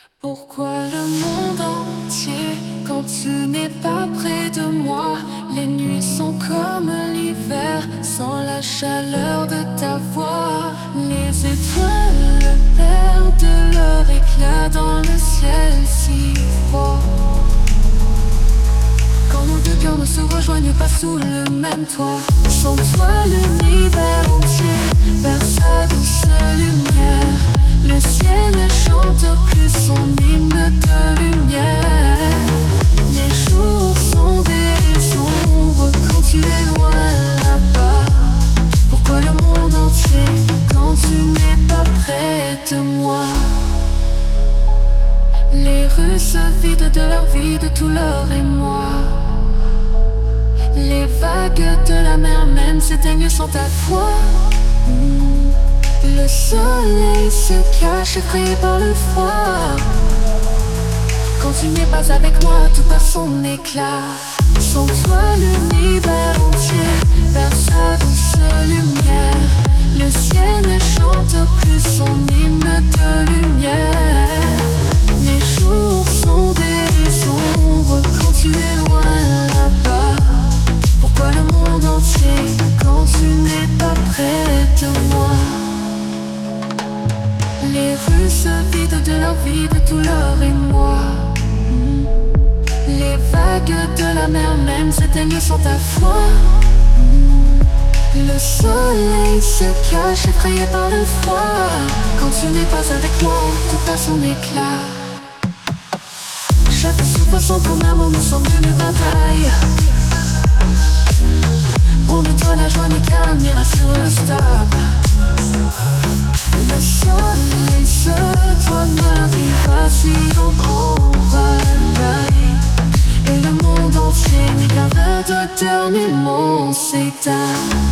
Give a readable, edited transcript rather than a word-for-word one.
Pourquoi le monde entier quand tu n'es pas près de moi? Les nuits sont comme l'hiver sans la chaleur de ta voix. Les étoiles perdent leur éclat dans le ciel si froid. Quand nos deux cœurs ne se rejoignent pas sous le même toit. Sans toi l'univers entier perd sa douce lumière. Le ciel chante plus son hymne de lumière. Les jours sont des sombres quand tu es loin là-bas. Pourquoi le monde entier quand tu n'es pas près de moi? Les rues se vident de leur vie, de tout leur émoi. Les vagues de la mer même s'éteignent sans ta voix. Le soleil se cache effrayé par le froid. Quand tu n'es pas avec moi, tout perd son éclat. Sans toi l'univers entier perd sa douce lumière. Le ciel chante plus son hymne de lumière. Les jours sont des sombres quand tu es loin là-bas. Pourquoi le monde entier quand tu n'es pas près de moi? Les rues se vident de leur vie, de tout leur émoi. Les vagues de la mer même s'éteignent sans ta voix. Le soleil se cache effrayé par le froid. Quand tu n'es pas avec moi, tout perd son éclat. Chaque souffle son comme un mot, nous sommes d'une bataille. On ne doit la joie ni calme, ni rassure stable. Le soleil se doit n'arriver si on va. Et le monde entier n'est qu'un verre de dernier mot s'éteint.